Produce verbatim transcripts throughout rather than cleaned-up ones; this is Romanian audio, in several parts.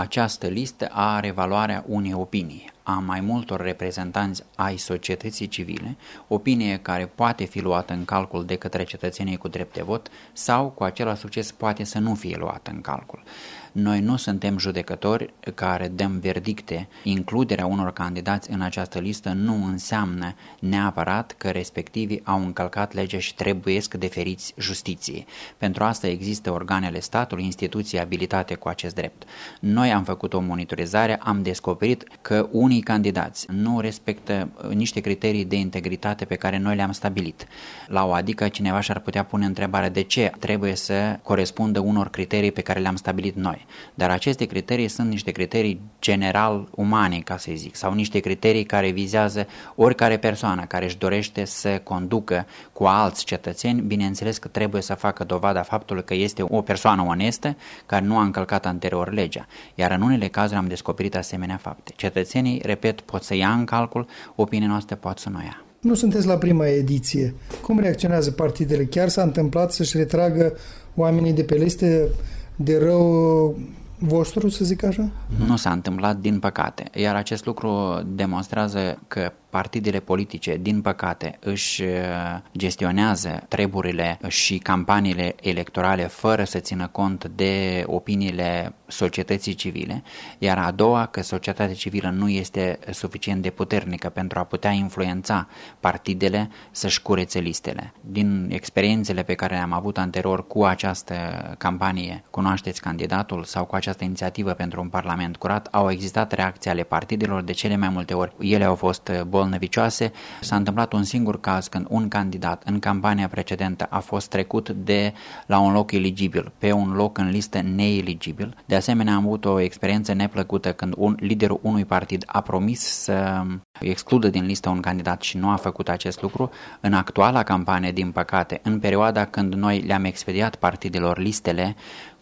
Această listă are valoarea unei opinii a mai multor reprezentanți ai societății civile, opinie care poate fi luată în calcul de către cetățenii cu drept de vot sau cu același succes poate să nu fie luată în calcul. Noi nu suntem judecători care dăm verdicte. Includerea unor candidați în această listă nu înseamnă neapărat că respectivii au încălcat legea și trebuiesc deferiți justiției. Pentru asta există organele statului, instituții abilitate cu acest drept. Noi am făcut o monitorizare, am descoperit că unii candidați nu respectă niște criterii de integritate pe care noi le-am stabilit. La o adică cineva și-ar putea pune întrebarea de ce trebuie să corespundă unor criterii pe care le-am stabilit noi. Dar aceste criterii sunt niște criterii general umane, ca să zic, sau niște criterii care vizează oricare persoană care își dorește să conducă cu alți cetățeni, bineînțeles că trebuie să facă dovada faptului că este o persoană onestă care nu a încălcat anterior legea. Iar în unele cazuri am descoperit asemenea fapte. Cetățenii, repet, pot să ia în calcul, opinia noastră pot să nu ia. Nu sunteți la prima ediție. Cum reacționează partidele? Chiar s-a întâmplat să-și retragă oamenii de pe liste de rău vostru, să zic așa? Nu s-a întâmplat, din păcate. Iar acest lucru demonstrează că partidele politice, din păcate, își gestionează treburile și campaniile electorale fără să țină cont de opiniile societății civile, iar a doua, că societatea civilă nu este suficient de puternică pentru a putea influența partidele să-și curețe listele. Din experiențele pe care le-am avut anterior cu această campanie, Cunoașteți candidatul, sau cu această inițiativă pentru un parlament curat, au existat reacții ale partidelor, de cele mai multe ori ele au fost bolnăvicioase. S-a întâmplat un singur caz când un candidat în campania precedentă a fost trecut de la un loc eligibil pe un loc în listă neeligibil. De asemenea, am avut o experiență neplăcută când un liderul unui partid a promis să excludă din listă un candidat și nu a făcut acest lucru. În actuala campanie, din păcate, în perioada când noi le-am expediat partidelor listele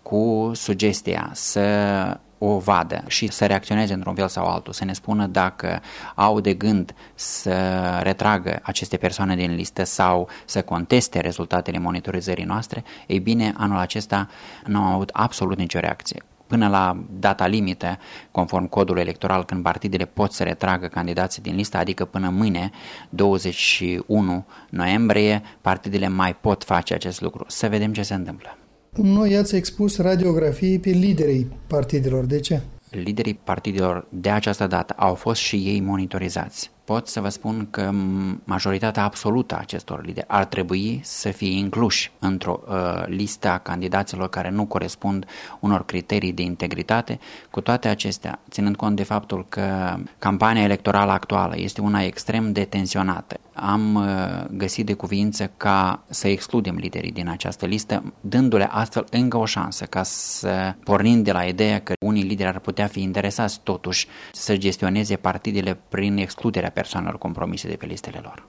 cu sugestia să o vadă și să reacționeze într-un fel sau altul, să ne spună dacă au de gând să retragă aceste persoane din listă sau să conteste rezultatele monitorizării noastre, ei bine, anul acesta nu am avut absolut nicio reacție. Până la data limită, conform codului electoral, când partidele pot să retragă candidații din listă, adică până mâine, douăzeci și unu noiembrie, partidele mai pot face acest lucru. Să vedem ce se întâmplă. Noi ați expus radiografii pe liderii partidelor. De ce? Liderii partidelor de această dată au fost și ei monitorizați. Pot să vă spun că majoritatea absolută a acestor lideri ar trebui să fie incluși într-o uh, listă a candidaților care nu corespund unor criterii de integritate. Cu toate acestea, ținând cont de faptul că campania electorală actuală este una extrem de tensionată, am uh, găsit de cuviință ca să excludem liderii din această listă, dându-le astfel încă o șansă ca să pornim de la ideea că unii lideri ar putea fi interesați totuși să gestioneze partidele prin excluderea persoanelor compromise de pe listele lor.